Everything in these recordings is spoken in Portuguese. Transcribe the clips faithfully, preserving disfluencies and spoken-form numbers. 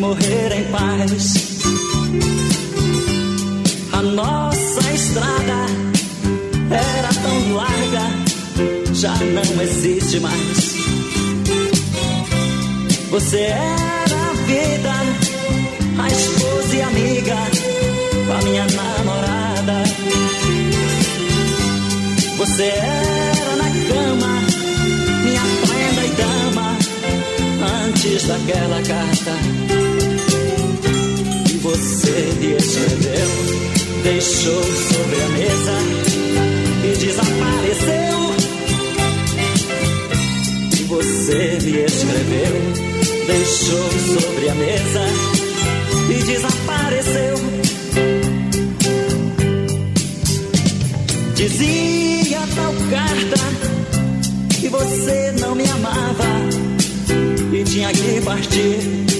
morrer em paz. A nossa estrada era tão larga, já não existe mais. Você era a vida, a esposa e amiga, a minha namorada. Você era na cama, minha prenda e dama, antes daquela carta. E você me escreveu, deixou sobre a mesa e desapareceu. E você me escreveu, deixou sobre a mesa e desapareceu. Dizia tal carta que você não me amava e tinha que partir.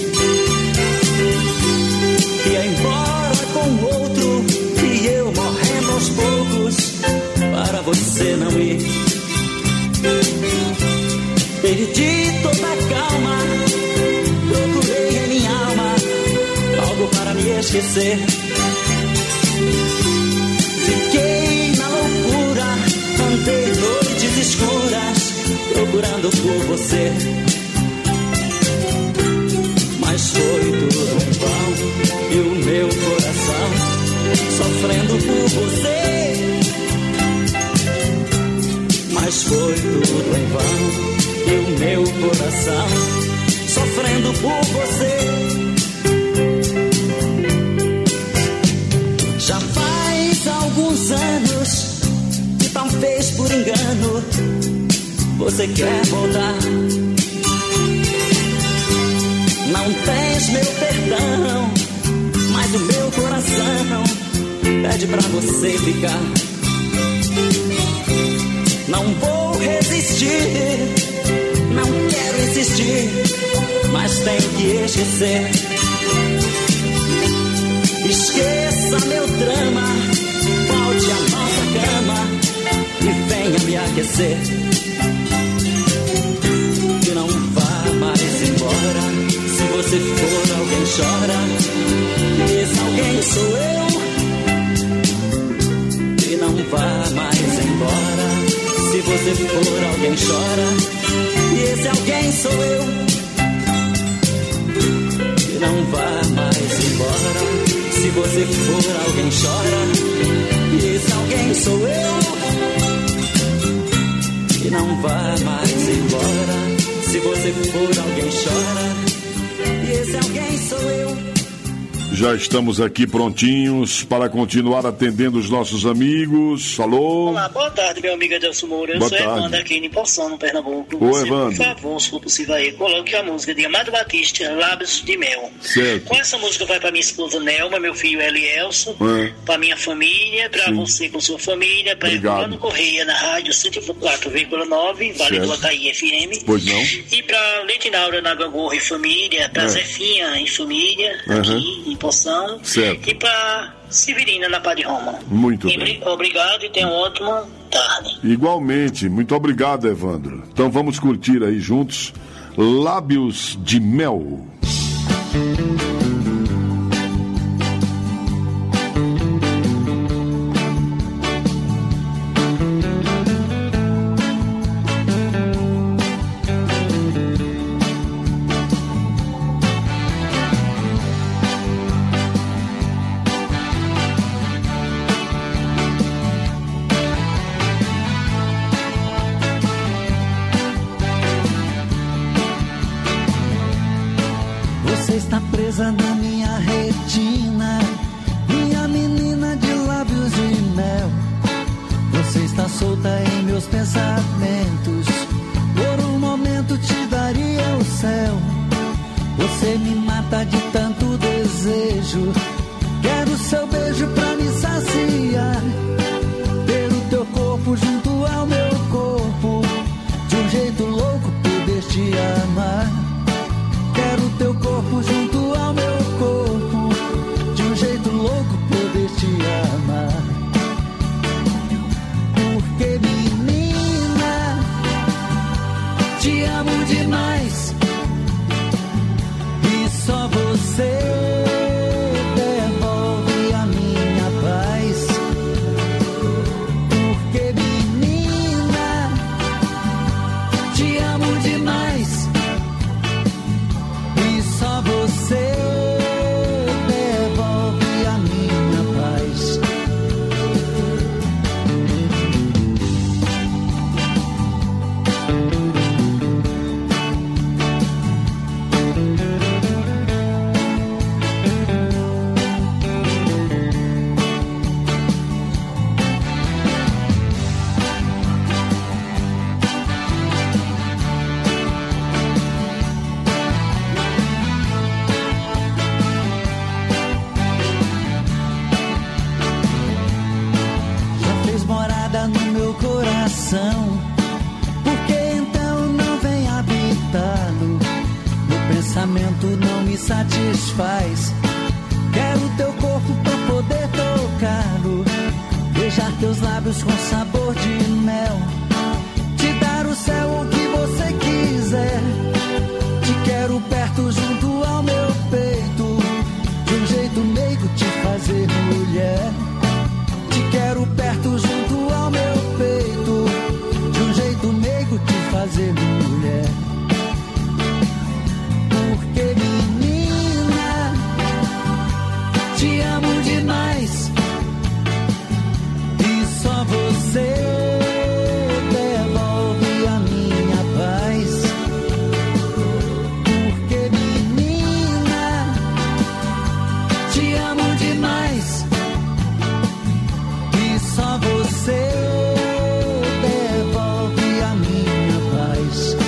Ia embora com outro e eu morrendo aos poucos para você não ir. Perdi toda a calma, procurei em minha alma algo para me esquecer. Fiquei na loucura, andei noites escuras procurando por você. Mas foi tudo em vão e o meu coração sofrendo por você. Mas foi tudo em vão e o meu coração sofrendo por você. Já faz alguns anos que talvez por engano você quer voltar. Não tens meu perdão, mas o meu coração pede pra você ficar. Não vou resistir, não quero insistir, mas tenho que esquecer. Esqueça meu drama, volte à nossa cama e venha me aquecer. E não vá mais embora, se você for alguém chora, e esse alguém sou eu. E não vá mais embora, se você for alguém chora, e esse alguém sou eu. E não vá mais embora, se você for alguém chora, e esse alguém sou eu. E não vá mais embora, se você for alguém chora, e esse alguém sou eu. Já estamos aqui prontinhos para continuar atendendo os nossos amigos. Alô? Olá, boa tarde, meu amigo Adelson Moura. Eu boa sou tarde. Evandro aqui em Poção, no Pernambuco. Ô, Você, Evandro. por favor, se for possível aí, coloque a música de Amado Batista, Lábios de Mel. Certo. Com essa música vai para minha esposa Nelma, meu filho Elielson, É. para minha família, para você com sua família, para Evandro Correia na rádio cento e quatro vírgula nove, Vale do Acaí F M. Pois não. E para Leitinaura na Gangorra e família, para É. Zefinha em família, Uhum. aqui em Poção. Certo. E para Severina na Padre Roma. Muito E bem. Obrigado e tenha uma ótima tarde. Igualmente, muito obrigado, Evandro. Então vamos curtir aí juntos Lábios de Mel. Você está presa na minha retina, minha menina de lábios de mel. Você está solta em meus pensamentos, por um momento te daria o céu. Você me mata de tanto desejo, quero seu beijo pra me saciar. Ter o teu corpo junto ao meu corpo, de um jeito louco poder te amar. Quero teu corpo junto ao meu corpo, de um jeito louco poder te amar. Porque menina, te amo demais, e só você satisfaz. Quero teu corpo pra poder tocá-lo, beijar teus lábios com sabor de mel, te dar o céu o que você quiser. Te quero perto junto ao meu peito, de um jeito meigo te fazer mulher. Te quero perto junto ao meu peito, de um jeito meigo te fazer mulher. Porque menina, te amo demais, e só você devolve a minha paz. Porque menina, te amo demais, e só você devolve a minha paz.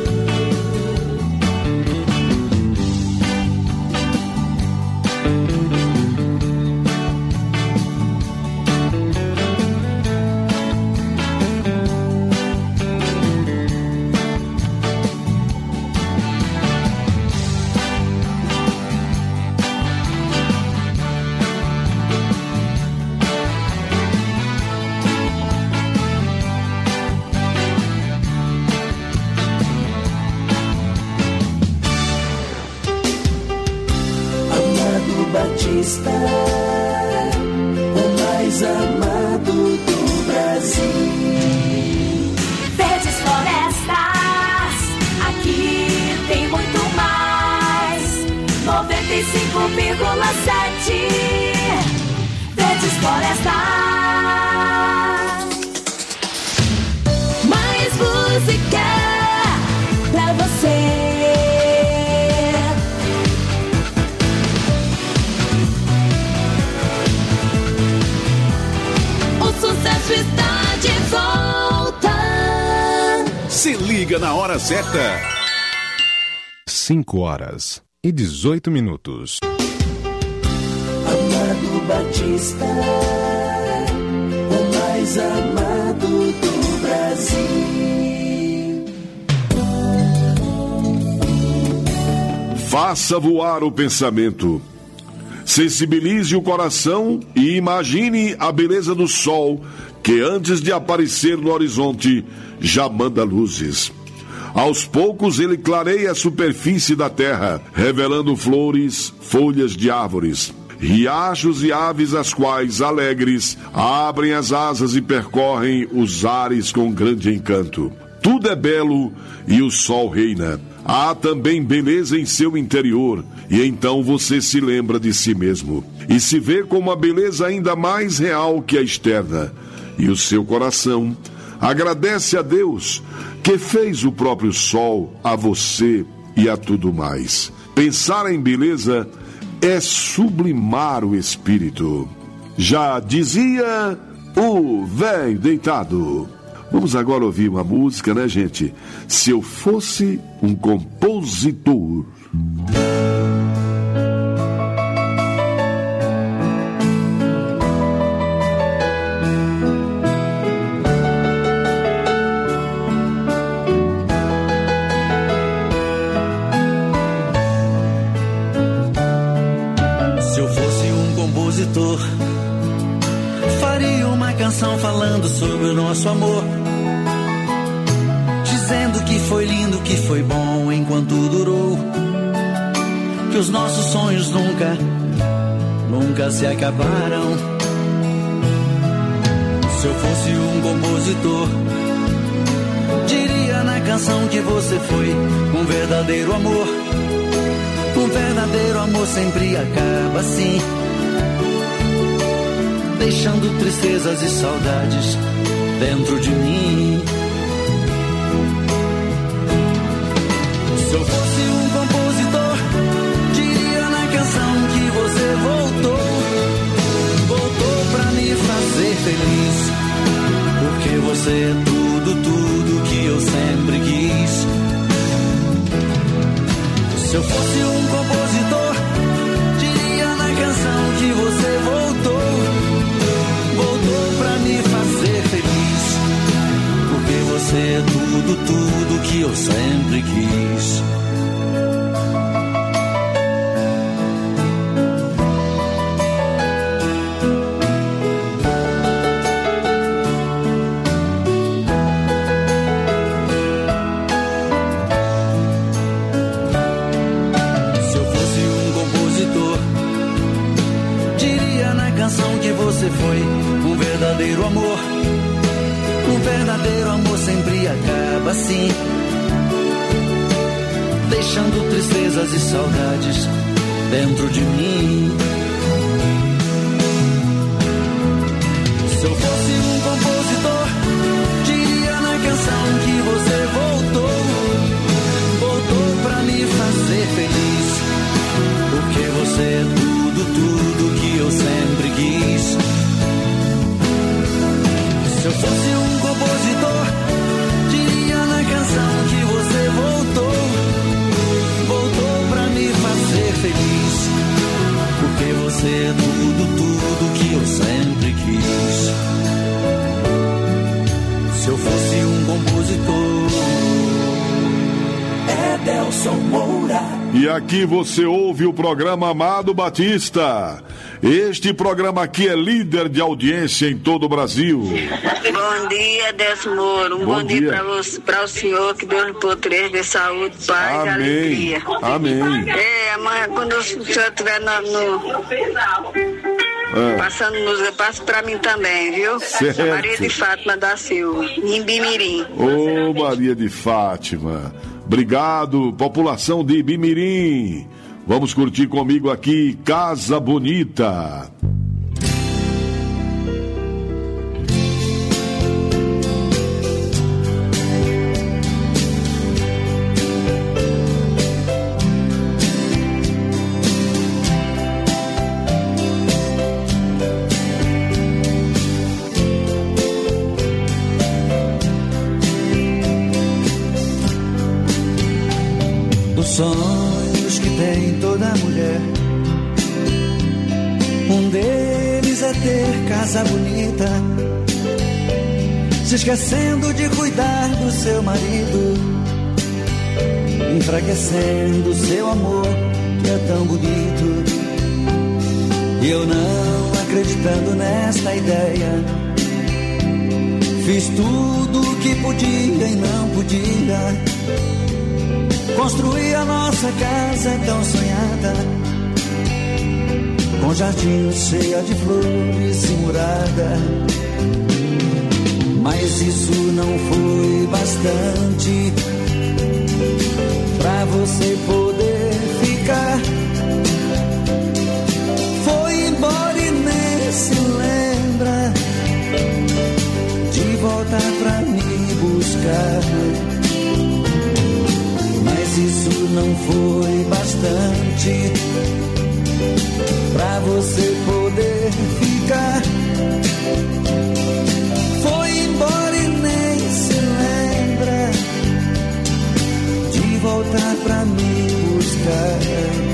Batista, o mais amado do Brasil. Verdes florestas, aqui tem muito mais. noventa e cinco vírgula sete Verdes florestas. Mais música pra você. Está de volta. Se liga na hora certa. cinco horas e dezoito minutos. Amado Batista, o mais amado do Brasil. Faça voar o pensamento. Sensibilize o coração e imagine a beleza do sol que antes de aparecer no horizonte já manda luzes. Aos poucos ele clareia a superfície da terra, revelando flores, folhas de árvores, riachos e aves, as quais, alegres, abrem as asas e percorrem os ares com grande encanto. Tudo é belo e o sol reina. Há também beleza em seu interior, e então você se lembra de si mesmo e se vê com uma beleza ainda mais real que a externa. E o seu coração agradece a Deus que fez o próprio sol, a você e a tudo mais. Pensar em beleza é sublimar o espírito. Já dizia o velho deitado. Vamos agora ouvir uma música, né, gente? Se eu fosse um compositor. Se eu fosse um compositor, faria uma canção falando sobre o nosso amor, dizendo que foi lindo, que foi bom enquanto durou, que os nossos sonhos nunca, nunca se acabaram. Se eu fosse um compositor, diria na canção que você foi um verdadeiro amor. Um verdadeiro amor sempre acaba assim, deixando tristezas e saudades dentro de mim. Se eu fosse um compositor, diria na canção que você voltou, voltou pra me fazer feliz, porque você é tudo, tudo que eu sempre quis. Se eu fosse um compositor, diria na canção que você voltou, voltou pra me fazer feliz, porque você é tudo, tudo que eu sempre quis. tempo assim, deixando tristezas e saudades dentro de mim. Se eu fosse um compositor, diria na canção que você voltou, voltou pra me fazer feliz, porque você é tudo, tudo que eu sempre quis. Se eu fosse um compositor, diria na canção que você voltou, voltou pra me fazer feliz, porque você é tudo, tudo que eu sempre quis. Se eu fosse um compositor, Edelson Moura. E aqui você ouve o programa Amado Batista. Este programa aqui é líder de audiência em todo o Brasil. Bom dia, Edelson Moura. Um bom, bom dia, dia. para o senhor, que Deus lhe poder de saúde, paz e alegria. Amém. É, amanhã, quando o senhor estiver no... É. Passando música, passa pra mim também, viu? Certo. Maria de Fátima da Silva, em Ibimirim. Ô, Maria de Fátima. Obrigado, população de Ibimirim. Vamos curtir comigo aqui Casa Bonita. Sonhos que tem toda mulher, um deles é ter casa bonita, se esquecendo de cuidar do seu marido, enfraquecendo seu amor que é tão bonito. E eu não acreditando nesta ideia, fiz tudo o que podia e não podia, construí a nossa casa tão sonhada, com jardim cheio de flores e murada. Mas isso não foi bastante pra você poder ficar. Foi embora e nem se lembra de voltar pra me buscar. Mas isso não foi bastante pra você poder ficar. Foi embora e nem se lembra de voltar pra me buscar.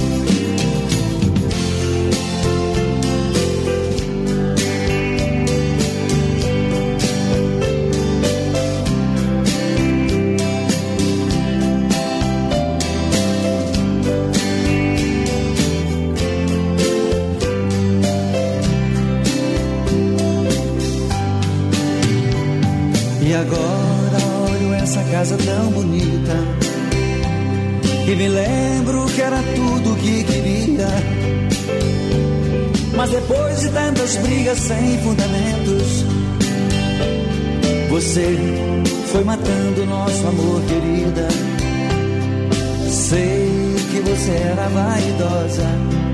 E agora olho essa casa tão bonita e me lembro que era tudo que queria. Mas depois de tantas brigas sem fundamentos, você foi matando nosso amor, querida. Sei que você era vaidosa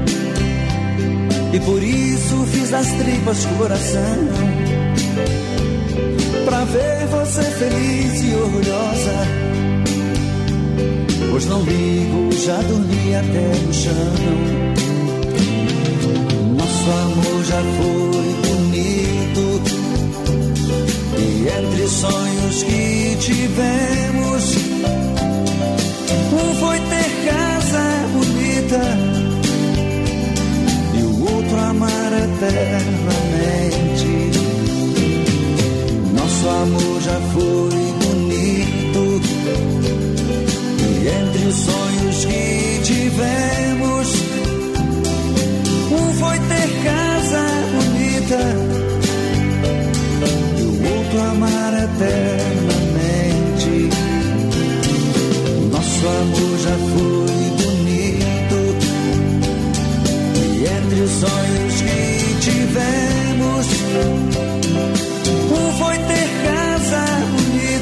e por isso fiz das tripas coração, pra ver você feliz e orgulhosa. Pois não ligo, já dormi até no chão. Nosso amor já foi bonito, e entre sonhos que tivemos, um foi ter casa bonita e o outro amar eternamente. Nosso amor já foi bonito, e entre os sonhos que tivemos, um foi ter casa bonita e o outro amar eternamente. Nosso amor já foi bonito, e entre os sonhos que tivemos, um foi ter casa bonita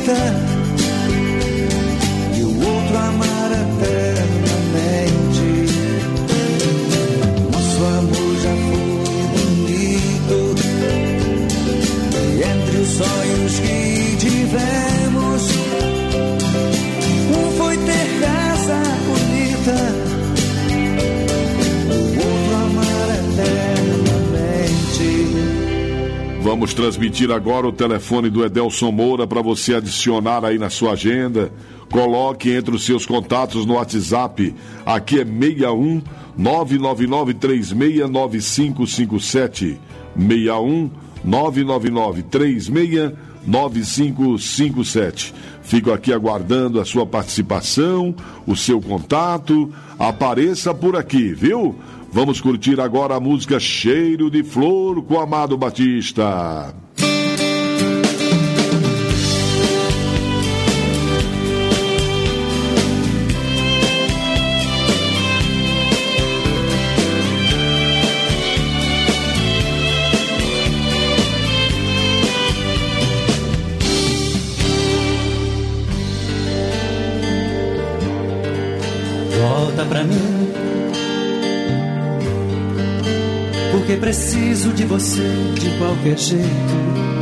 Vamos transmitir agora o telefone do Edelson Moura para você adicionar aí na sua agenda. Coloque entre os seus contatos no WhatsApp. Aqui é seis um nove nove nove três seis nove cinco cinco sete. seis um nove nove nove três seis nove cinco cinco sete. Fico aqui aguardando a sua participação, o seu contato. Apareça por aqui, viu? Vamos curtir agora a música Cheiro de Flor com Amado Batista. Volta pra mim, porque preciso de você de qualquer jeito.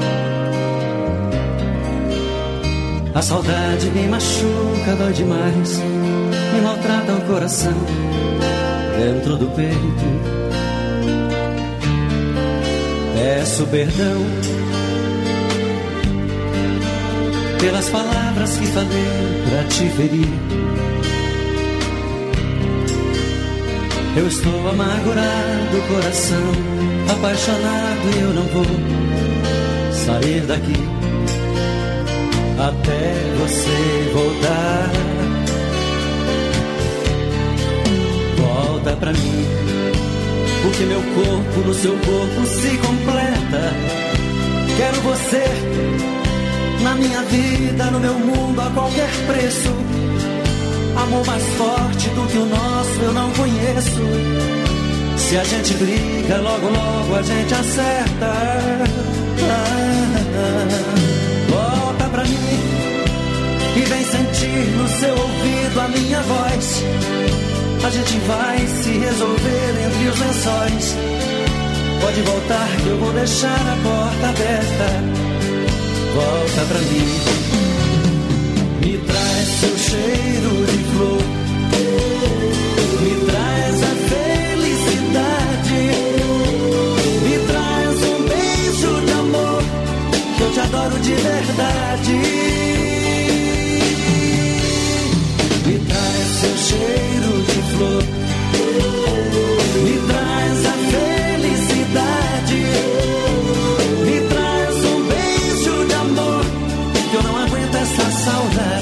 A saudade me machuca, dói demais, me maltrata o coração dentro do peito. Peço perdão pelas palavras que falei pra te ferir. Eu estou amargurado, coração apaixonado, e eu não vou sair daqui até você voltar. Volta pra mim, porque meu corpo no seu corpo se completa. Quero você na minha vida, no meu mundo, a qualquer preço. Amor mais forte do que o nosso eu não conheço. Se a gente briga, logo logo a gente acerta. Volta pra mim e vem sentir no seu ouvido a minha voz. A gente vai se resolver entre os lençóis. Pode voltar que eu vou deixar a porta aberta. Volta pra mim. Me traz seu cheiro de flor, me traz a felicidade, me traz um beijo de amor, que eu te adoro de verdade. Me traz seu cheiro de flor, me traz a felicidade, me traz um beijo de amor, que eu não aguento essa saudade.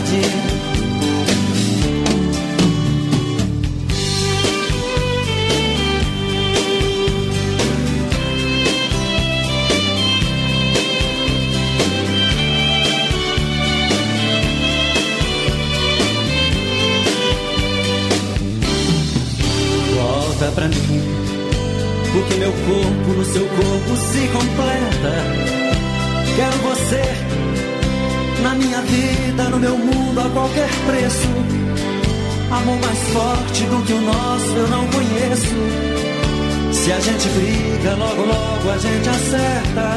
Volta pra mim, porque meu corpo no seu corpo se completa. Quero você na minha vida, no meu mundo, a qualquer preço. Amor mais forte do que o nosso eu não conheço. Se a gente briga, logo logo a gente acerta.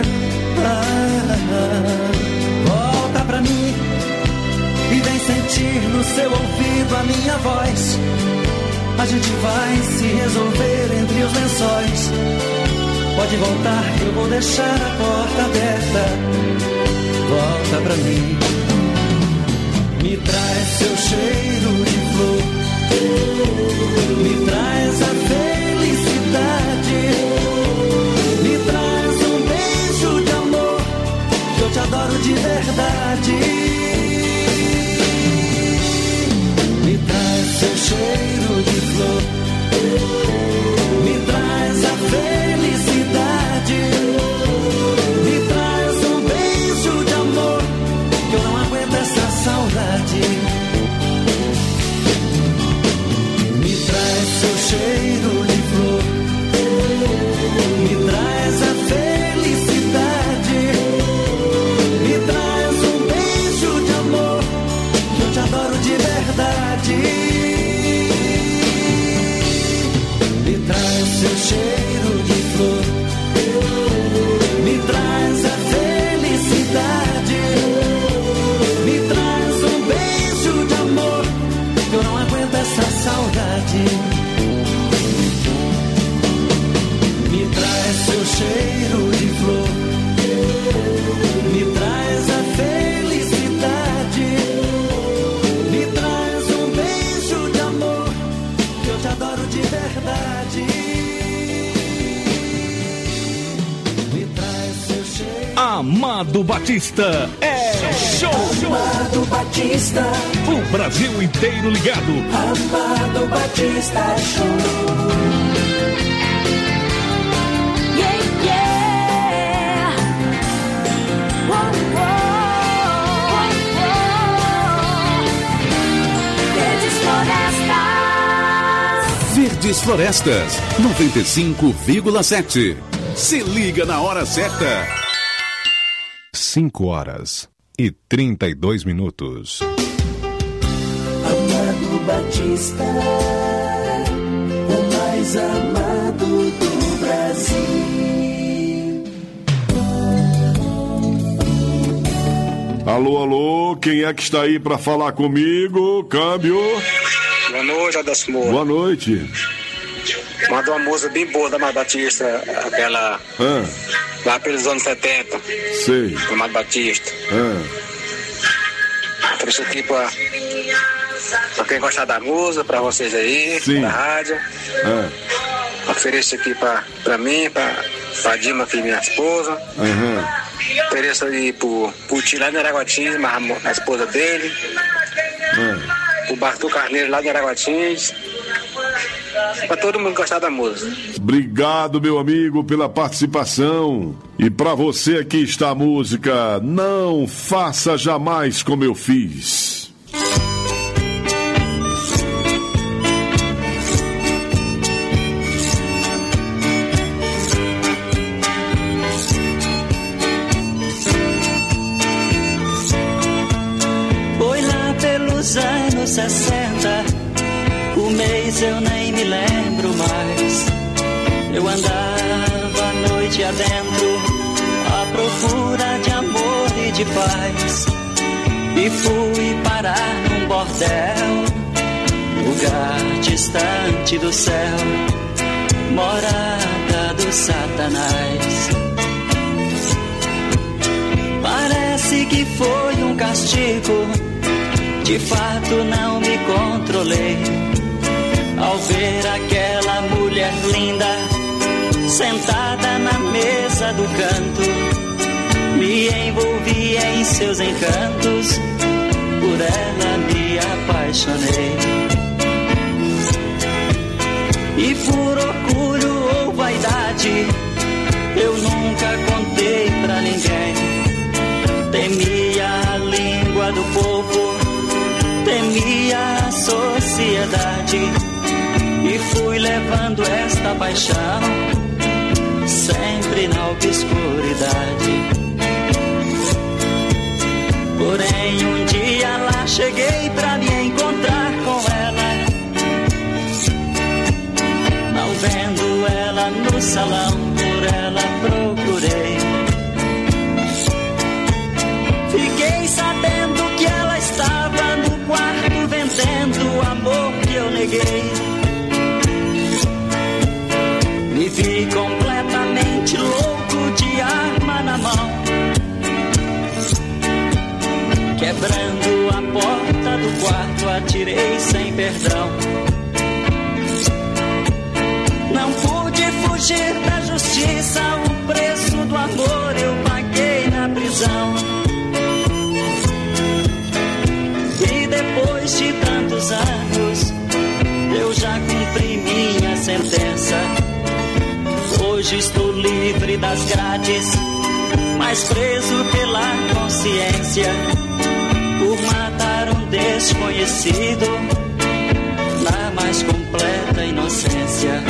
Volta pra mim e vem sentir no seu ouvido a minha voz. A gente vai se resolver entre os lençóis. Pode voltar que eu vou deixar a porta aberta. Volta pra mim, me traz seu cheiro de flor, me traz a felicidade, me traz um beijo de amor, que eu te adoro de verdade. Me traz seu cheiro de flor, me traz a felicidade, me traz um beijo de amor, que eu não aguento essa saudade. Me traz seu cheiro de flor, me traz a felicidade, me traz um beijo de amor, que eu te adoro de verdade. Me traz seu cheiro de flor, me traz a felicidade, me traz um beijo de amor, que eu não aguento essa saudade. Me traz seu cheiro de flor, Amado Batista é show. Amado Batista. O Brasil inteiro ligado. Amado Batista é show. Yeah, yeah. Oh, oh, oh, oh. Verdes Florestas. Verdes Florestas, noventa e cinco vírgula sete. Se liga na hora certa. Cinco horas e trinta e dois minutos. Amado Batista, o mais amado do Brasil. Alô, alô, quem é que está aí para falar comigo? Câmbio. Boa noite, Adelson Moura. Boa noite. Manda uma música bem boa da Amado Batista, aquela Ah, lá pelos anos setenta, sei. do Amado Batista. Ah, Trouxe aqui pra, pra quem gostar da música, pra vocês aí, Sim. da rádio. ah, Ofereço aqui pra, pra mim, pra, pra Dilma, que é minha esposa. aham. Ofereço aí pro, pro Tio lá de Araguatins, a esposa dele. Ah. O Bartô Carneiro lá de Araguatins. Pra todo mundo gostar da música. Obrigado, meu amigo, pela participação. E pra você aqui está a música Não Faça Jamais Como Eu Fiz. Foi lá pelos anos sessenta, o mês eu nem me lembro mais. Eu andava a noite adentro, à procura de amor e de paz. E fui parar num bordel, lugar distante do céu, morada do Satanás. Parece que foi um castigo, de fato não me controlei. Ao ver aquela mulher linda, sentada na mesa do canto, me envolvi em seus encantos, por ela me apaixonei. E por orgulho ou vaidade, eu nunca contei pra ninguém. Temia a língua do povo, temia a sociedade, e fui levando esta paixão sempre na obscuridade. Porém um dia lá cheguei pra me encontrar com ela, não vendo ela no salão, por ela procurei. Fiquei sabendo que ela estava no quarto vendendo o amor que eu neguei. Me vi completamente louco, de arma na mão, quebrando a porta do quarto, atirei sem perdão. Não pude fugir da justiça, o preço do amor eu paguei na prisão. E depois de tantos anos, eu já cumpri minha sentença. Hoje estou livre das grades, mas preso pela consciência, por matar um desconhecido na mais completa inocência.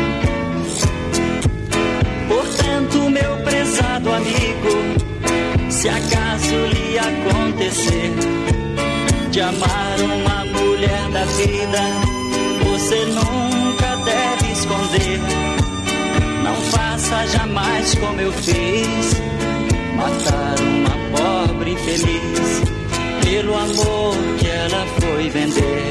Portanto, meu prezado amigo, se acaso lhe acontecer de amar uma mulher da vida, você nunca deve esconder. Não faça jamais como eu fiz, matar uma pobre infeliz pelo amor que ela foi vender.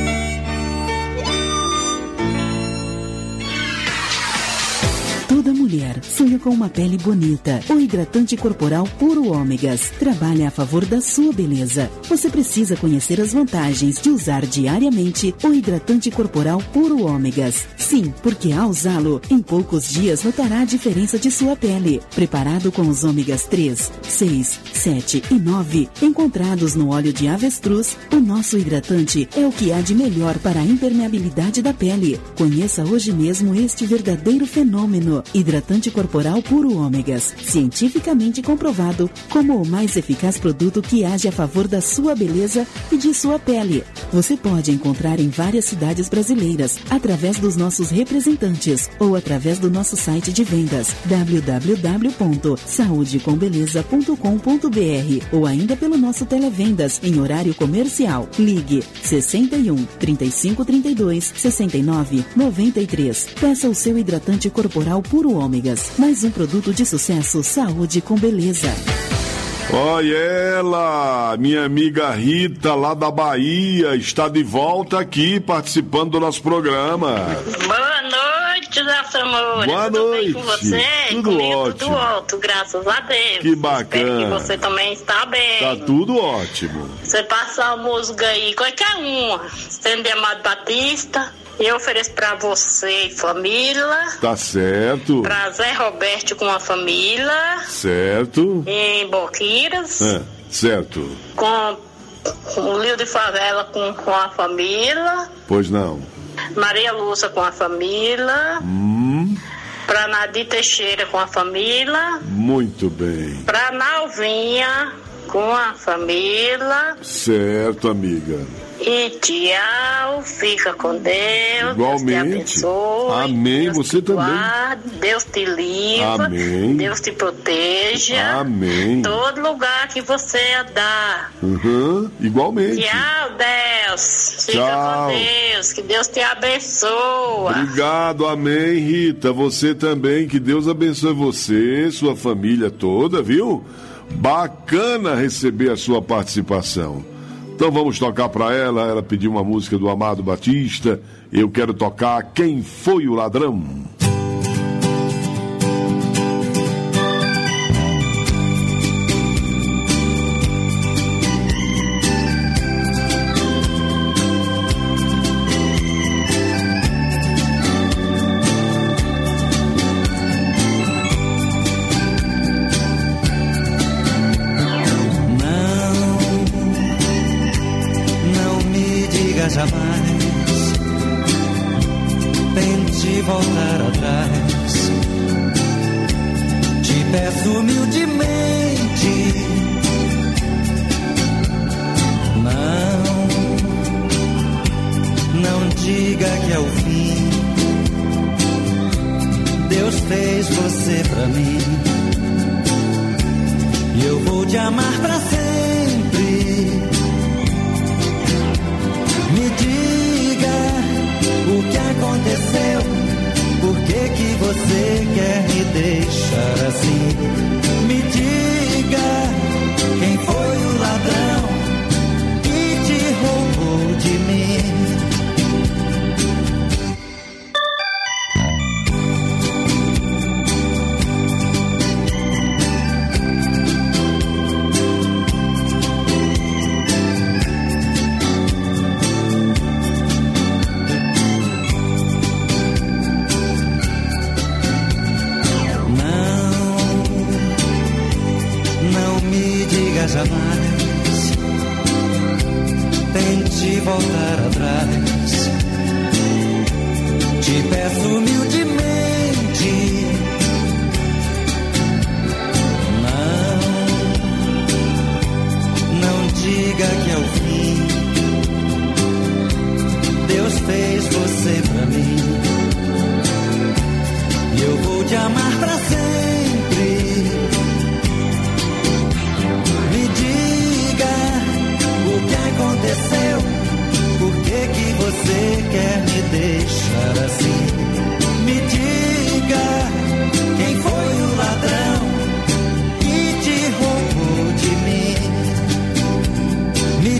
Toda mulher mulher sonha com uma pele bonita. O hidratante corporal Puro Ômegas trabalha a favor da sua beleza. Você precisa conhecer as vantagens de usar diariamente o hidratante corporal Puro Ômegas. Sim, porque ao usá-lo, em poucos dias notará a diferença de sua pele. Preparado com os ômegas três, seis, sete e nove, encontrados no óleo de avestruz, o nosso hidratante é o que há de melhor para a impermeabilidade da pele. Conheça hoje mesmo este verdadeiro fenômeno. Hidratante corporal Puro Ômegas, cientificamente comprovado como o mais eficaz produto que age a favor da sua beleza e de sua pele. Você pode encontrar em várias cidades brasileiras, através dos nossos representantes ou através do nosso site de vendas w w w ponto saúde com beleza ponto com ponto b r ou ainda pelo nosso televendas em horário comercial. Ligue sessenta e um, trinta e cinco, trinta e dois, sessenta e nove, noventa e três. Peça o seu hidratante corporal Puro Ômegas. Mais um produto de sucesso. Saúde com beleza. Olha ela, minha amiga Rita, lá da Bahia, está de volta aqui participando do nosso programa. Boa noite, nosso amor. Boa tudo noite. Bem com você? Tudo Comigo, ótimo. Tudo ótimo, graças a Deus. Que bacana. Espero que você também está bem. Tá tudo ótimo. Você passa a música aí, qualquer uma. Sendo Amado Batista. Eu ofereço pra você e família. Tá certo. Pra Zé Roberto com a família. Certo. Em Boquiras. É, certo. Com o Lio de Favela com, com a família. Pois não. Maria Lúcia com a família. Hum. Pra Nadir Teixeira com a família. Muito bem. Pra Nalvinha com a família. Certo, amiga. E tchau, fica com Deus. Igualmente. Deus te abençoe. Amém, Deus você te também. Guarde, Deus te livra. Amém. Deus te proteja. Amém. Todo lugar que você andar. Uhum, igualmente. Tchau, Deus. Fica Tchau. com Deus. Que Deus te abençoe. Obrigado, amém, Rita. Você também, que Deus abençoe você, sua família toda, viu? Bacana receber a sua participação. Então vamos tocar para ela. Ela pediu uma música do Amado Batista. Eu quero tocar Quem Foi o Ladrão. Jamais tente voltar atrás. Te peço humildemente, não, não diga que é o fim. Deus fez você pra mim e eu vou te amar pra sempre. Me diga o que aconteceu, por que que você quer me deixar assim? Me diga quem foi o ladrão que te roubou de mim. Jamais tente voltar atrás. Te peço humildemente, não, não diga que é o fim. Deus fez você pra mim e eu vou te amar pra sempre. Aconteceu, por que que você quer me deixar assim? Me diga quem foi o ladrão que te roubou de mim. Me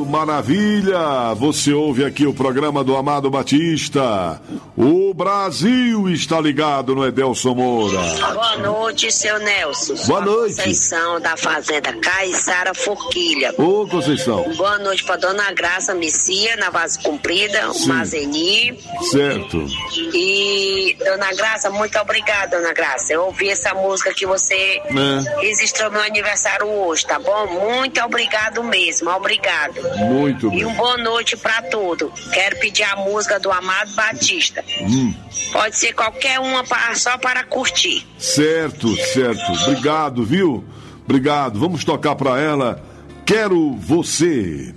maravilha! Você ouve aqui o programa do Amado Batista. O Brasil está ligado no Edelson Moura. Boa noite, seu Nelson. Boa noite. Conceição da Fazenda Caiçara Forquilha. Ô, Conceição. Boa noite para Dona Graça Messia, na Vase Comprida, o Mazeni. Certo. E, Dona Graça, muito obrigada, Dona Graça. Eu ouvi essa música que você é. registrou meu aniversário hoje, tá bom? Muito obrigado mesmo, obrigado. Muito bem. E uma boa noite para todos. Quero pedir a música do Amado Batista. Hum. Pode ser qualquer uma, só para curtir. Certo, certo. Obrigado, viu? Obrigado. Vamos tocar para ela. Quero Você.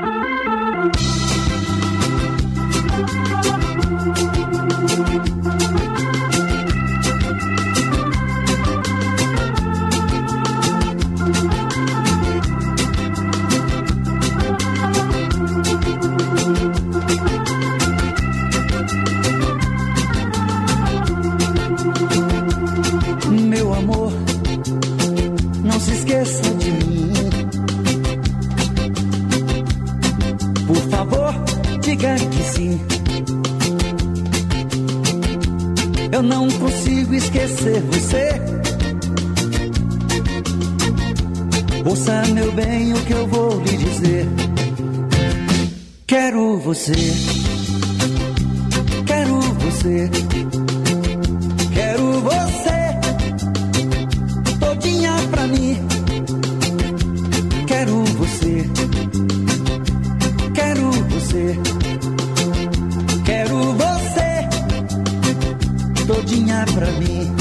Meu amor, não se esqueça de mim. Por favor, diga que sim. Eu não consigo esquecer você. Ouça, meu bem, o que eu vou lhe dizer. Quero você. Quero você. Quero você. Todinha pra mim. Quero você. Quero você. Quero você. Todinha pra mim.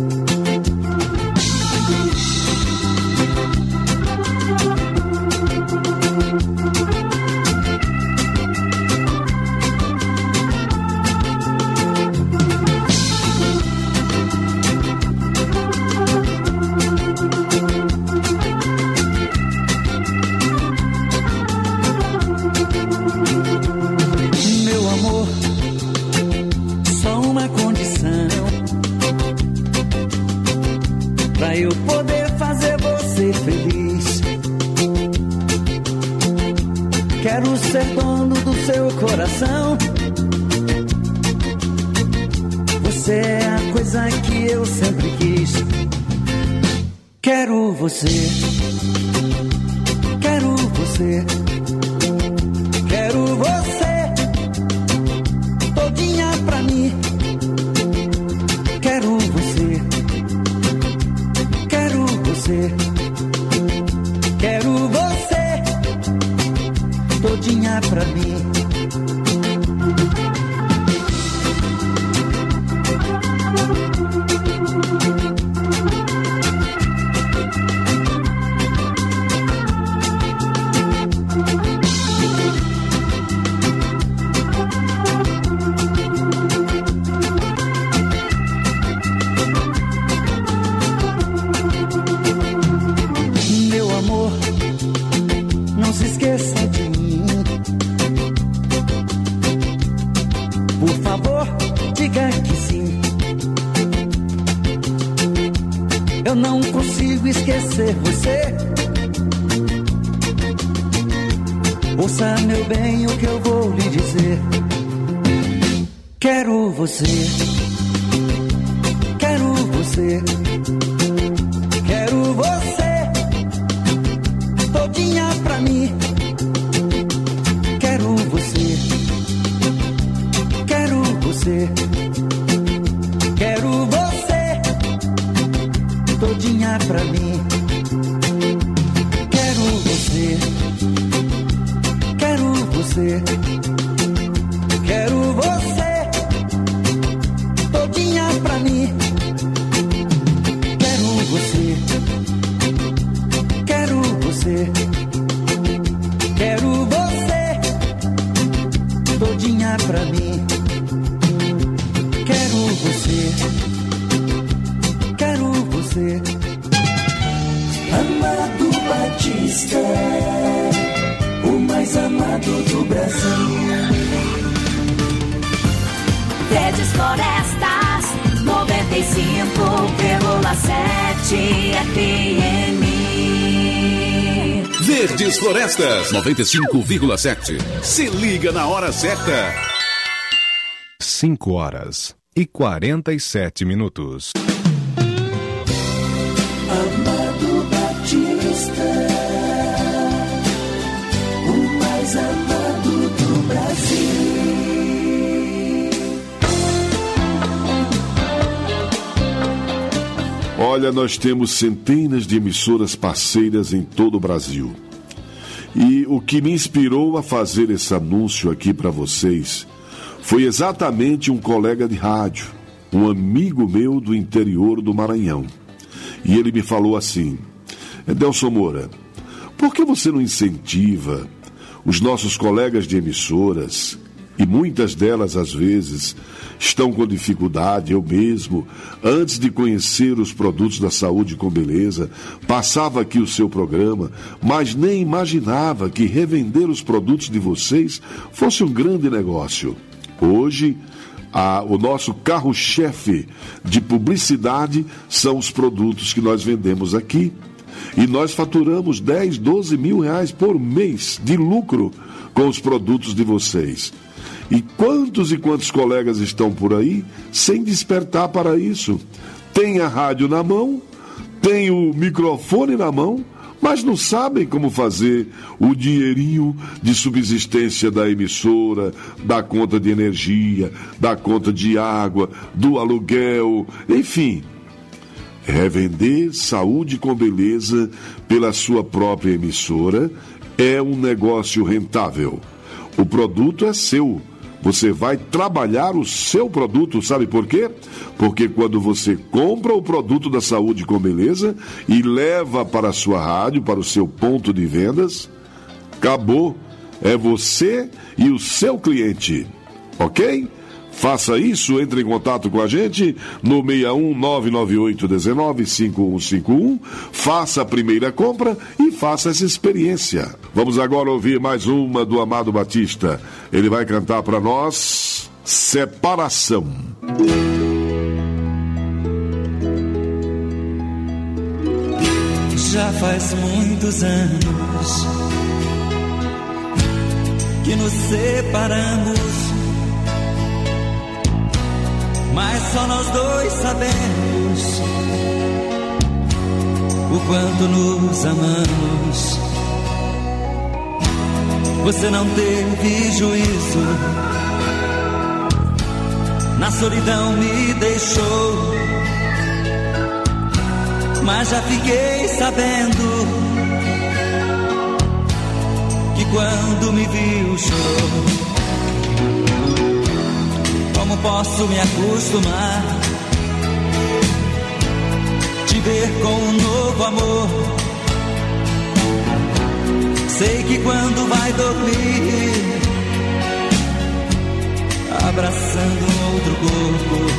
Meu amor, só uma condição pra eu poder fazer você feliz. Quero ser dono do seu coração. Você é a coisa que eu sempre quis. Quero você. Quero você. Quero você. Todinha pra mim. Quero você. Quero você. Quero você. Todinha pra mim. Meu amor, não se esqueça de mim. Por favor, diga que sim. Eu não consigo esquecer você. Ouça, meu bem, o que eu vou lhe dizer. Quero você. Quero você. Quero você. Todinha pra mim. Quero você. Quero você. Quero você. Todinha pra mim. Quero você. Quero você. Quero você. Todinha pra mim. Quero você. Quero você. Quero você. Todinha pra mim. Quero você. Quero você. Amado Batista, o mais amado do Brasil. Verdes Florestas, noventa e cinco vírgula sete F M. Verdes Florestas, noventa e cinco vírgula sete. Se liga na hora certa. cinco horas e quarenta e sete minutos. Amado Batista, o mais amado do Brasil. Olha, nós temos centenas de emissoras parceiras em todo o Brasil. E o que me inspirou a fazer esse anúncio aqui para vocês foi exatamente um colega de rádio, um amigo meu do interior do Maranhão. E ele me falou assim: Edelson Moura, por que você não incentiva os nossos colegas de emissoras, e muitas delas às vezes estão com dificuldade? Eu mesmo, antes de conhecer os produtos da Saúde com Beleza, passava aqui o seu programa, mas nem imaginava que revender os produtos de vocês fosse um grande negócio. Hoje, a, o nosso carro-chefe de publicidade são os produtos que nós vendemos aqui. E nós faturamos dez, doze mil reais por mês de lucro com os produtos de vocês. E quantos e quantos colegas estão por aí sem despertar para isso? Tem a rádio na mão, tem o microfone na mão, mas não sabem como fazer o dinheirinho de subsistência da emissora, da conta de energia, da conta de água, do aluguel, enfim. Revender Saúde com Beleza pela sua própria emissora é um negócio rentável. O produto é seu. Você vai trabalhar o seu produto, sabe por quê? Porque quando você compra o produto da Saúde com Beleza e leva para a sua rádio, para o seu ponto de vendas, acabou. É você e o seu cliente, ok? Faça isso, entre em contato com a gente no seis um nove nove oito um nove cinco um cinco um, faça a primeira compra e faça essa experiência. Vamos agora ouvir mais uma do Amado Batista. Ele vai cantar para nós Separação. Já faz muitos anos que nos separamos, mas só nós dois sabemos o quanto nos amamos. Você não teve juízo, na solidão me deixou, mas já fiquei sabendo que quando me viu chorou. Como posso me acostumar, te ver com um novo amor? Sei que quando vai dormir, abraçando um outro corpo,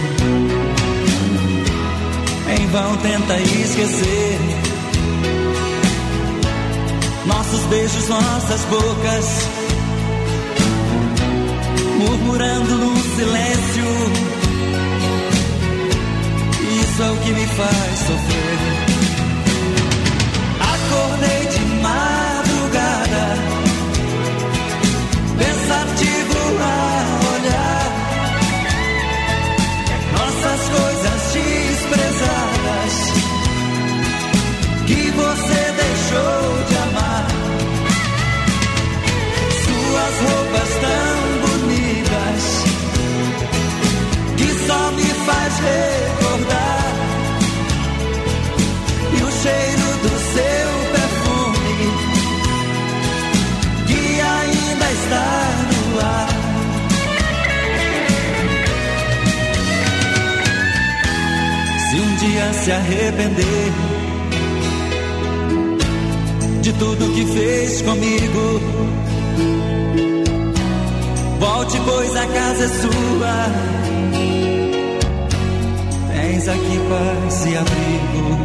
em vão tenta esquecer nossos beijos, nossas bocas, murmurando no silêncio. Isso é o que me faz sofrer. Acordei de madrugada, pensativo a olhar nossas coisas desprezadas que você deixou de amar. Suas roupas tão bonitas que só me faz recordar, e o cheiro do seu perfume que ainda está no ar. Se um dia se arrepender de tudo que fez comigo, volte, pois a casa é sua. Tens aqui paz e abrigo.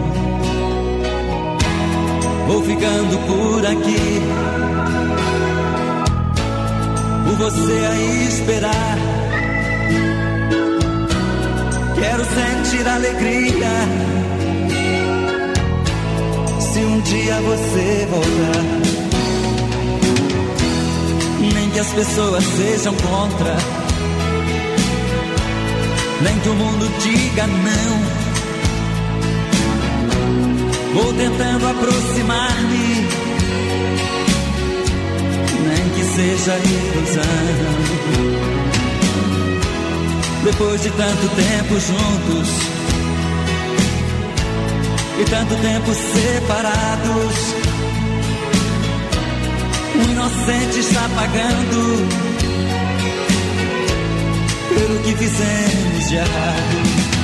Vou ficando por aqui, por você a esperar. Quero sentir alegria se um dia você voltar. as pessoas sejam contra, nem que o mundo diga não. Vou tentando aproximar-me, nem que seja ilusão. Depois de tanto tempo juntos e tanto tempo separados, o inocente está pagando pelo que fizemos de errado.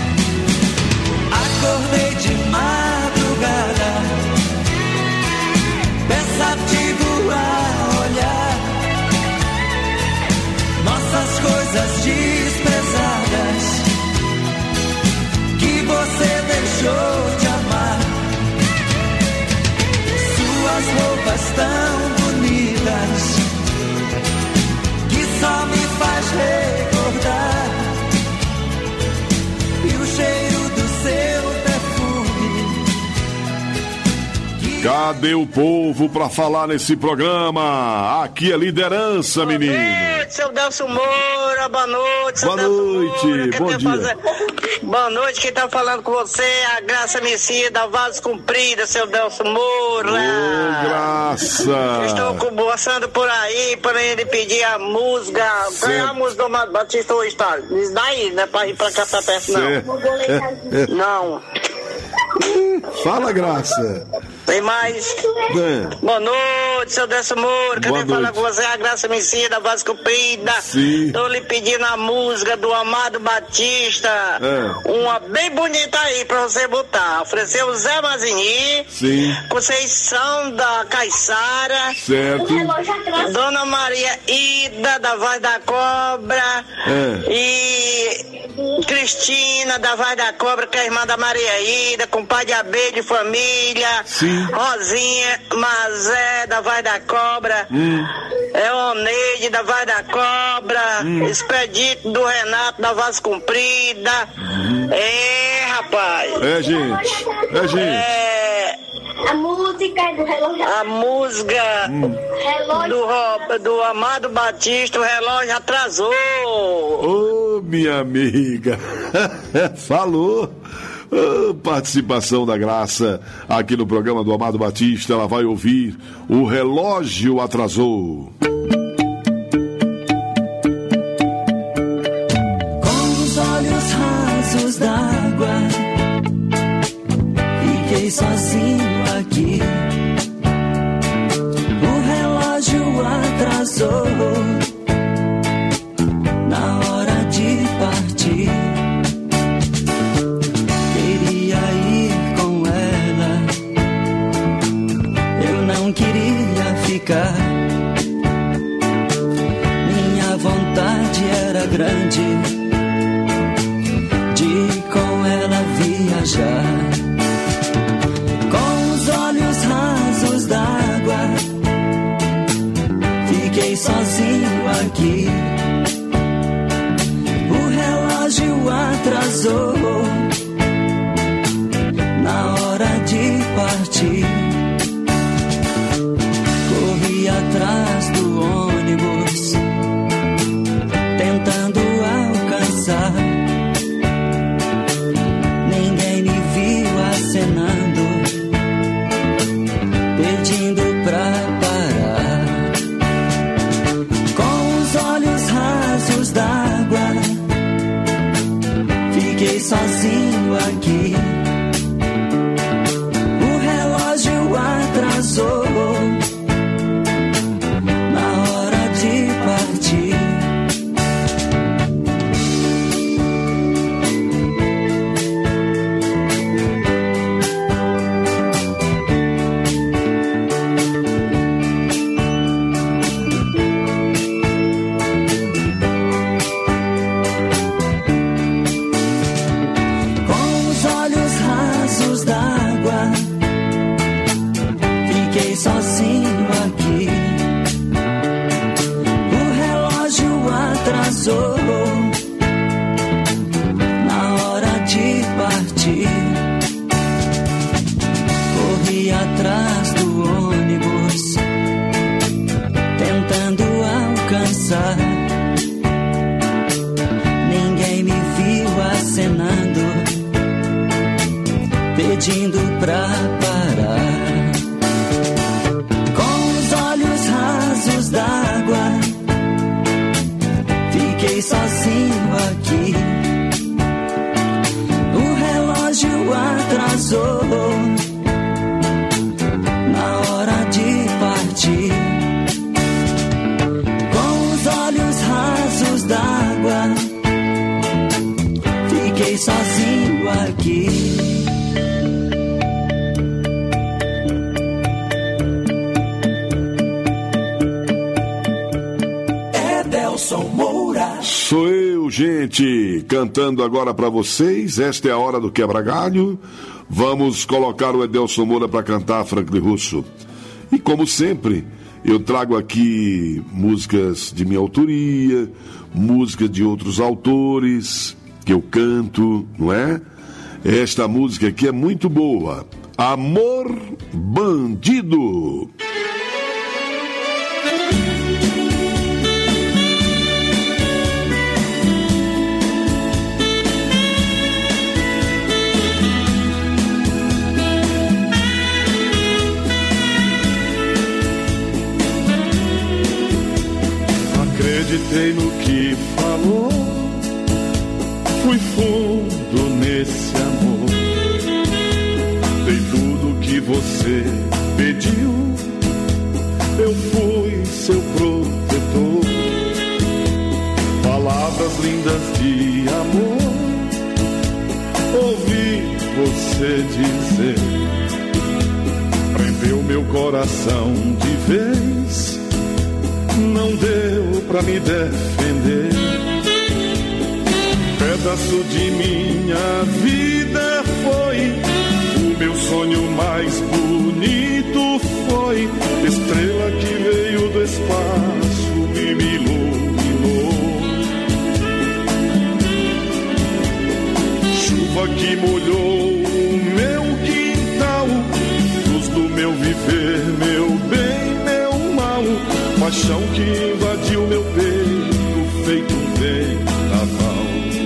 Acordei de madrugada, pensativo a olhar nossas coisas desprezadas que você deixou de amar. Suas roupas tão bonitas que só me faz recordar, e o cheiro do seu perfume. Cadê o povo pra falar nesse programa? Aqui é liderança, menino. Boa noite, seu Delcio Moura. Boa noite, seu Boa Delcio noite, Moura. bom Quem dia. fazer... Boa noite, quem tá falando com você é a Graça Messias da Vasos Comprida, seu Delcio Moura. Ô, Graça. Estou conversando por aí para ele pedir a música. Qual é a música do Amado Batista hoje, tá? Diz daí, não é pra ir pra cá pra perto, não. Certo. Não. Fala, Graça. Tem mais? É. Boa noite, seu Décio Moura. Boa Quem fala noite. com você é a Graça Messias da Voz Comprida. Sim. Tô lhe pedindo a música do Amado Batista. É. Uma bem bonita aí pra você botar. Ofereceu o Zé Mazini. Sim. Conceição da Caiçara. Certo. Dona Maria Ida da Voz da Cobra. É. E Cristina da Voz da Cobra, que é a irmã da Maria Ida, com pai de abelha de família. Sim. Rosinha Mazé da Voz da Cobra. Hum. É Oneide da Voz da Cobra. Hum. Expedito do Renato da Voz Comprida. Hum. É, rapaz. É, gente. É, gente. É. A música é do relógio. A música Hum. do, do Amado Batista, o relógio atrasou. Ô, oh, minha amiga. Falou. Oh, participação da Graça aqui no programa do Amado Batista. Ela vai ouvir O Relógio Atrasou. Com os olhos rasos d'água, fiquei sozinho aqui. O relógio atrasou na hora de partir. Queria ir com ela, eu não queria ficar. Minha vontade era grande de com ela viajar. Com os olhos rasos d'água, fiquei sozinho aqui. O relógio atrasou na hora de partir. Corri atrás do ônibus, tentando alcançar. Ninguém me viu acenando, pedindo pra parar. Com os olhos rasos d'água, fiquei sozinho aqui. O relógio atrasou na hora de partir. Com os olhos rasos d'água, fiquei sozinho aqui. O relógio atrasou na hora de partir. Corri atrás do ônibus, tentando alcançar. mesa. Ninguém me viu acenando, pedindo pra parar. Com os olhos rasos d'água, fiquei sozinho aqui. O relógio atrasou na hora de partir. Com os olhos rasos d'água, fiquei sozinho aqui. Sou eu, gente, cantando agora pra vocês. Esta é a hora do quebra-galho. Vamos colocar o Edelson Moura pra cantar Franklin Russo. E como sempre, eu trago aqui músicas de minha autoria, músicas de outros autores que eu canto, não é? Esta música aqui é muito boa. Amor Bandido. Acreditei no que falou, fui fundo nesse amor. Dei tudo que você pediu, eu fui seu protetor. Palavras lindas de amor, ouvi você dizer. Prendeu meu coração de vez, não deu pra me defender. Pedaço de minha vida foi, o meu sonho mais bonito foi. Estrela que veio do espaço e me iluminou. Chuva que molhou o meu quintal, luz do meu viver, meu bem, meu mal. Paixão que invadiu meu peito, feito um vendaval.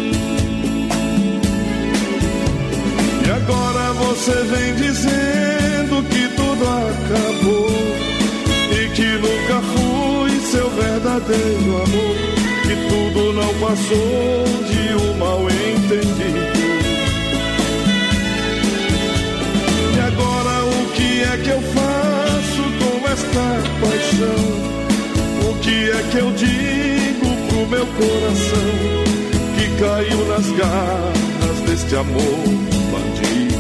E agora você vem dizendo que tudo acabou e que nunca fui seu verdadeiro amor, que tudo não passou de um mal entendido. E agora o que é que eu faço com esta paixão? O que é que eu digo pro meu coração que caiu nas garras deste amor bandido?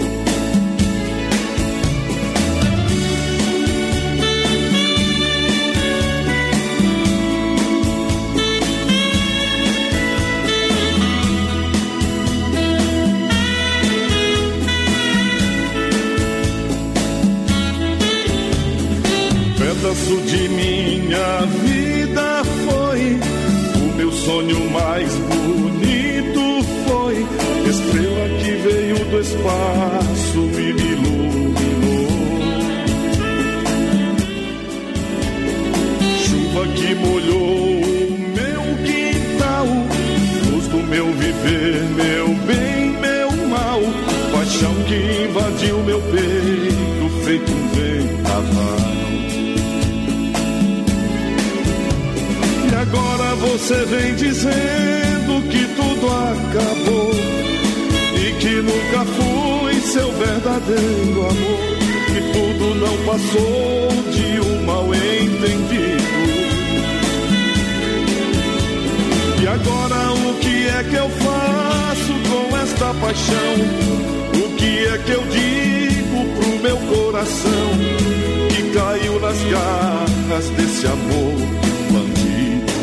Pedaço de minha vida foi, o meu sonho mais bonito foi. Estrela que veio do espaço e me iluminou. Chuva que molhou o meu quintal, luz do meu viver, meu bem, meu mal. Paixão que invadiu meu peito, feito um vendaval. Agora você vem dizendo que tudo acabou e que nunca fui seu verdadeiro amor, que tudo não passou de um mal entendido. E agora o que é que eu faço com esta paixão? O que é que eu digo pro meu coração que caiu nas garras desse amor bandido?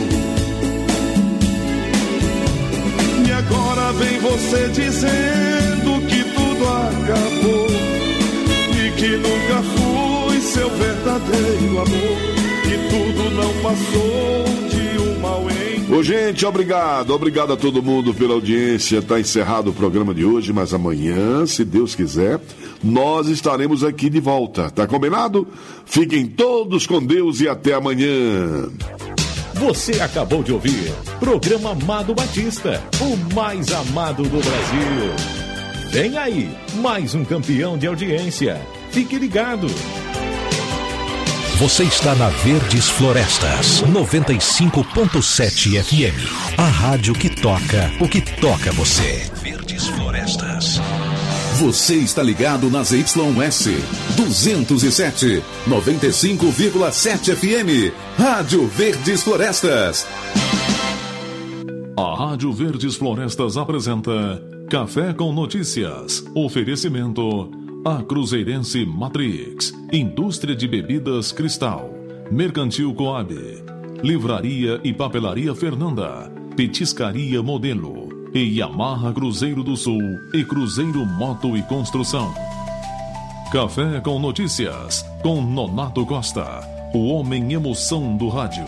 Agora vem você dizendo que tudo acabou e que nunca fui seu verdadeiro amor, que tudo não passou de um mal em... Ô, gente, obrigado, obrigado a todo mundo pela audiência. Tá encerrado o programa de hoje, mas amanhã, se Deus quiser, nós estaremos aqui de volta. Tá combinado? Fiquem todos com Deus e até amanhã. Você acabou de ouvir programa Amado Batista, o mais amado do Brasil. Vem aí, mais um campeão de audiência. Fique ligado. Você está na Verdes Florestas, noventa e cinco ponto sete F M. A rádio que toca o que toca você. Verdes Florestas. Você está ligado nas Y S duzentos e sete, noventa e cinco vírgula sete F M. Rádio Verdes Florestas. A Rádio Verdes Florestas apresenta Café com Notícias. Oferecimento A Cruzeirense Matrix, Indústria de Bebidas Cristal, Mercantil Coab, Livraria e Papelaria Fernanda, Petiscaria Modelo e Yamaha Cruzeiro do Sul e Cruzeiro Moto e Construção. Café com Notícias, com Nonato Costa, o homem emoção do rádio.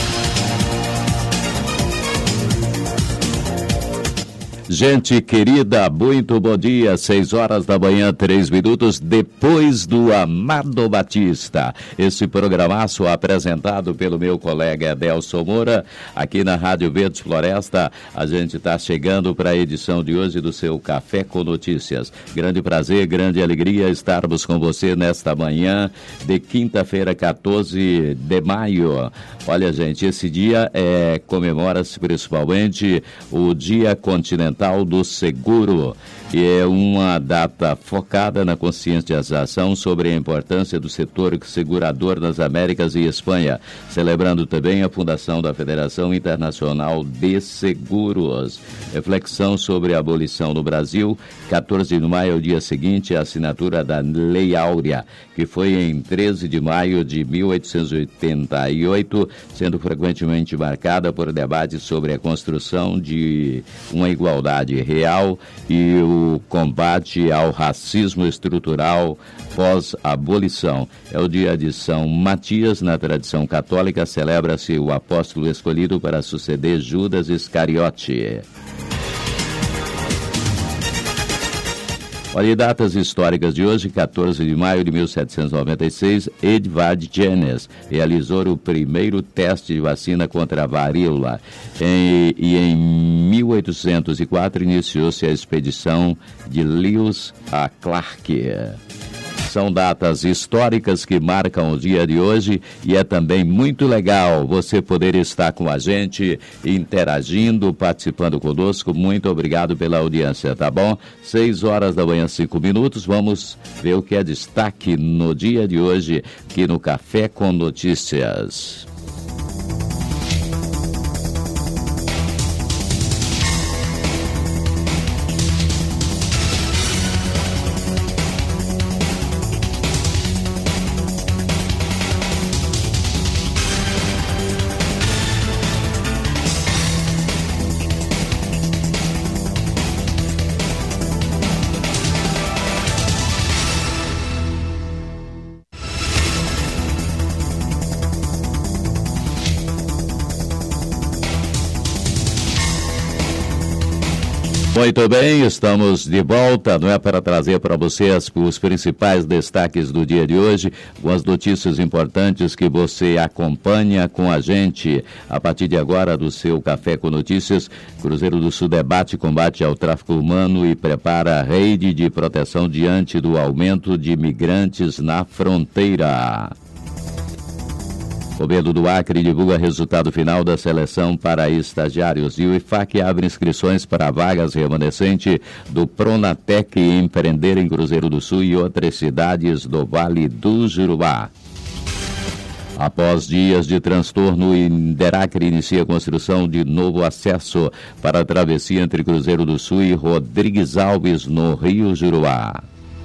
Gente querida, muito bom dia, seis horas da manhã, três minutos depois do Amado Batista. Esse programaço apresentado pelo meu colega Adelson Moura, aqui na Rádio Verdes Floresta. A gente está chegando para a edição de hoje do seu Café com Notícias. Grande prazer, grande alegria estarmos com você nesta manhã de quinta-feira, quatorze de maio. Olha, gente, esse dia é, comemora-se principalmente o Dia Continental do Seguro, e é uma data focada na conscientização sobre a importância do setor segurador nas Américas e Espanha, celebrando também a fundação da Federação Internacional de Seguros. Reflexão sobre a abolição no Brasil, quatorze de maio, o dia seguinte, a assinatura da Lei Áurea, que foi em treze de maio de mil oitocentos e oitenta e oito, sendo frequentemente marcada por debates sobre a construção de uma igualdade real e o o combate ao racismo estrutural pós-abolição. É o dia de São Matias. Na tradição católica, celebra-se o apóstolo escolhido para suceder Judas Iscariote. Olha, datas históricas de hoje, quatorze de maio de mil setecentos e noventa e seis, Edvard Jenner realizou o primeiro teste de vacina contra a varíola. Em, e em mil oitocentos e quatro iniciou-se a expedição de Lewis a Clark. São datas históricas que marcam o dia de hoje e é também muito legal você poder estar com a gente, interagindo, participando conosco. Muito obrigado pela audiência, tá bom? seis horas da manhã, cinco minutos. Vamos ver o que é destaque no dia de hoje aqui no Café com Notícias. Muito bem, estamos de volta, não é, para trazer para vocês os principais destaques do dia de hoje, algumas notícias importantes que você acompanha com a gente a partir de agora do seu Café com Notícias. Cruzeiro do Sul debate combate ao tráfico humano e prepara a rede de proteção diante do aumento de migrantes na fronteira. O Governo do Acre divulga resultado final da seleção para estagiários e o I F A C abre inscrições para vagas remanescentes do Pronatec Empreender em Cruzeiro do Sul e outras cidades do Vale do Jurubá. Após dias de transtorno, o Inderacre inicia a construção de novo acesso para a travessia entre Cruzeiro do Sul e Rodrigues Alves, no Rio Juruá.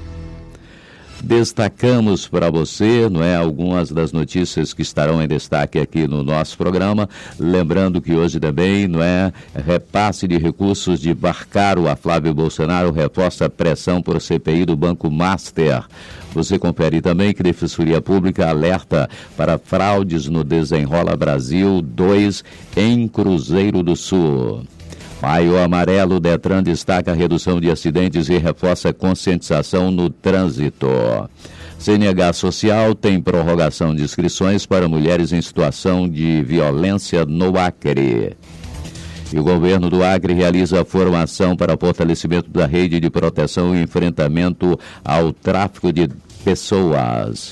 Destacamos para você, não é, algumas das notícias que estarão em destaque aqui no nosso programa. Lembrando que hoje também, não é, repasse de recursos de Barcaro a Flávio Bolsonaro reforça a pressão por C P I do Banco Master. Você confere também que a Defensoria Pública alerta para fraudes no Desenrola Brasil dois em Cruzeiro do Sul. Maio Amarelo, Detran destaca a redução de acidentes e reforça a conscientização no trânsito. C N H Social tem prorrogação de inscrições para mulheres em situação de violência no Acre. E o governo do Acre realiza a formação para fortalecimento da rede de proteção e enfrentamento ao tráfico de pessoas.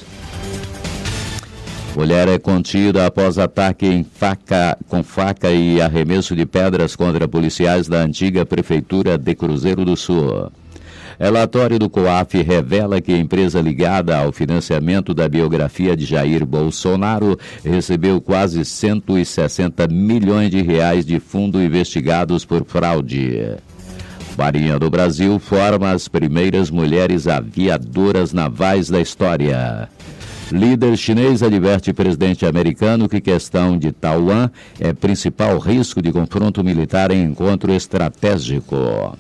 Mulher é contida após ataque em faca, com faca e arremesso de pedras contra policiais da antiga Prefeitura de Cruzeiro do Sul. Relatório do COAF revela que a empresa ligada ao financiamento da biografia de Jair Bolsonaro recebeu quase cento e sessenta milhões de reais de fundo investigados por fraude. Marinha do Brasil forma as primeiras mulheres aviadoras navais da história. Líder chinês adverte presidente americano que questão de Taiwan é principal risco de confronto militar em encontro estratégico.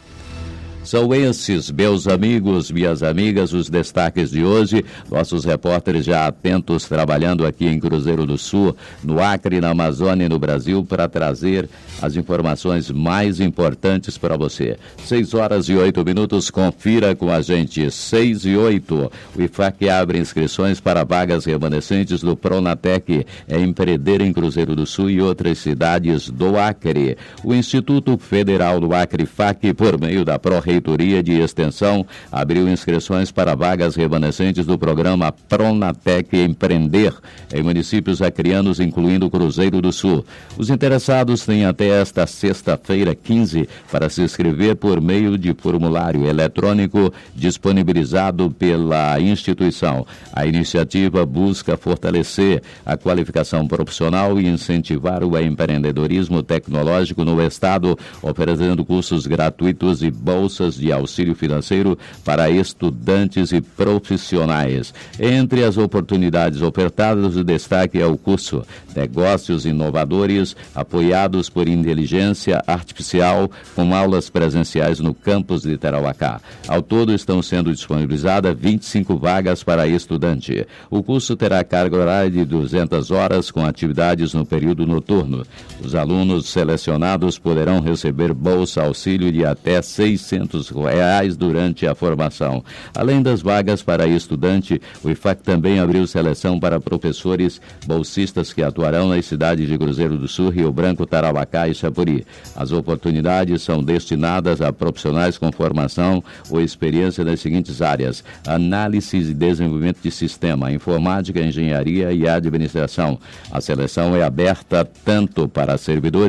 São esses, meus amigos, minhas amigas, os destaques de hoje. Nossos repórteres já atentos trabalhando aqui em Cruzeiro do Sul, no Acre, na Amazônia e no Brasil, para trazer as informações mais importantes para você. Seis horas e oito minutos, confira com a gente. Seis e oito. O I F A C abre inscrições para vagas remanescentes do Pronatec é empreender em Cruzeiro do Sul e outras cidades do Acre. O Instituto Federal do Acre I F A C, por meio da Pró-Reitoria de Extensão, abriu inscrições para vagas remanescentes do programa Pronatec Empreender em municípios acreanos, incluindo Cruzeiro do Sul. Os interessados têm até esta sexta-feira, quinze, para se inscrever por meio de formulário eletrônico disponibilizado pela instituição. A iniciativa busca fortalecer a qualificação profissional e incentivar o empreendedorismo tecnológico no Estado, oferecendo cursos gratuitos e bolsas de auxílio financeiro para estudantes e profissionais. Entre as oportunidades ofertadas, o destaque é o curso Negócios Inovadores, apoiados por inteligência artificial, com aulas presenciais no campus de Tarauacá. Ao todo, estão sendo disponibilizadas vinte e cinco vagas para estudante. O curso terá carga horária de duzentas horas, com atividades no período noturno. Os alunos selecionados poderão receber bolsa auxílio de até seiscentos reais durante a formação. Além das vagas para estudante, o I F A C também abriu seleção para professores bolsistas que atuarão nas cidades de Cruzeiro do Sul, Rio Branco, Tarauacá e Chapuri. As oportunidades são destinadas a profissionais com formação ou experiência nas seguintes áreas: análise e desenvolvimento de sistema, informática, engenharia e administração. A seleção é aberta tanto para servidores